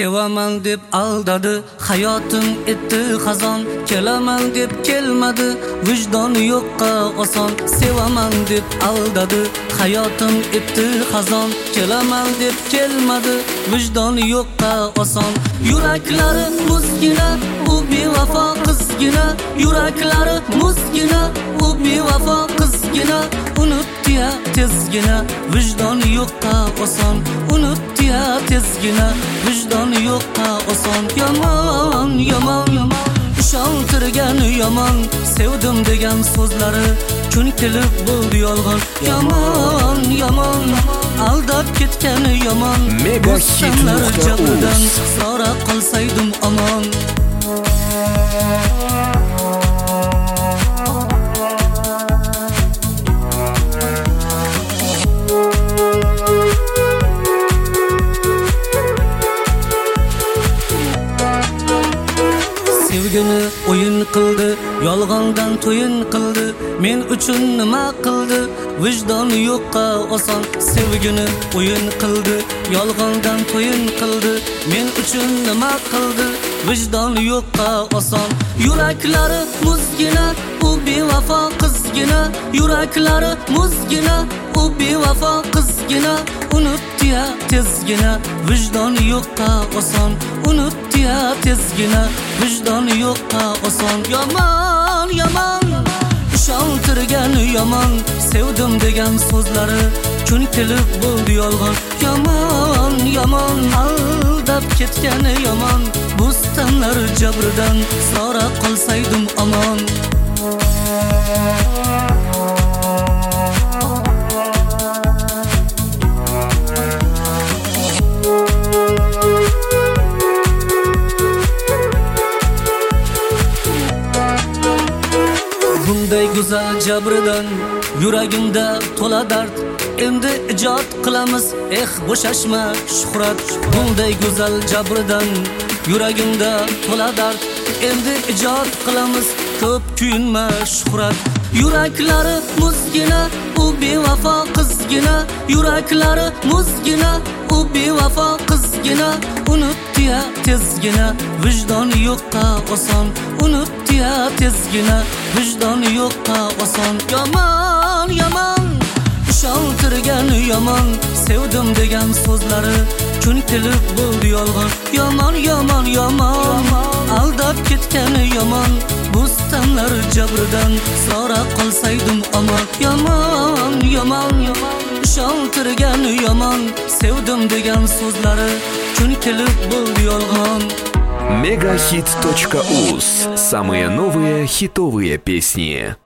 Sevaman deb aldadi, hayotim etdi xazon. Kelaman deb kelmadi, vijdoni yo'qqa oson. Sevaman deb aldadi, hayotim etdi xazon. Kelaman deb kelmadi, vijdoni yo'qqa oson. Yuraklari muzgina, u bevafo qizgina. Yuraklari muzgina, u bevafo qizgina. Unutdi ya tezgina, vijdoni yo'qqa oson. Unutdi ya tezgina, vijdoni yo'qqa oson. Yomon, yomon, yomon, ishontirgani yomon. Sevdim degan so'zlari kun kelib bo'ldi yolg'on. Yomon, yomon, aldab ketgani yomon. Megahit.uz sora qolsaydim omon. Sevgini o'yin qildi, yolg'ondan to'yin qildi. Men uchun nima qildi, vijdoni yo'qqa oson. Sevgini o'yin qildi, yolg'ondan to'yin qildi. Men uchun nima qildi, vijdoni yo'qqa oson. Yuraklari muzgina, u bevafo qizgina. Yuraklari muzgina, u bevafo qizgina. Unutdi ya tezgina, vijdoni yo'qqa oson. Unutdi ya tezgina, vijdoni yo'qqa oson. Yomon, yomon, ishontirgani yomon. Sevdim degan so'zlari kun kelib bo'ldi yolg'on. Yomon, yomon, aldab ketgani yomon. Bo'stonlar jabridan sora qolsaydim omon. Bunday go'zal jabridan yuragimda to'la dard. Endi ijod qilamiz, bo'shashma shuhrat. Bunday go'zal jabridan yuragimda to'la dard. Endi ijod qilamiz, ko'p kuyinma shuhrat. Yuraklari muzgina, u bevafo qizgina. Yuraklari muzgina, u bevafo qizgina. Unutdi ya tezgina, vijdoni yo'qqa oson. Unutdi ya tezgina, vijdoni yo'qqa oson. Yomon, yomon, ishontirgani yomon. Sevdim degan so'zlari kun kelib bo'ldi yolg'on. Yomon, yomon, yomon, aldab ketgani yomon. Bo'stonlar jabridan sora qolsaydim omon. Yomon, yomon, ishontirgani yomon. Sevdim degan so'zlari kun kelib bo'ldi yolg'on. Megahit.uz. Самые новые хитовые песни.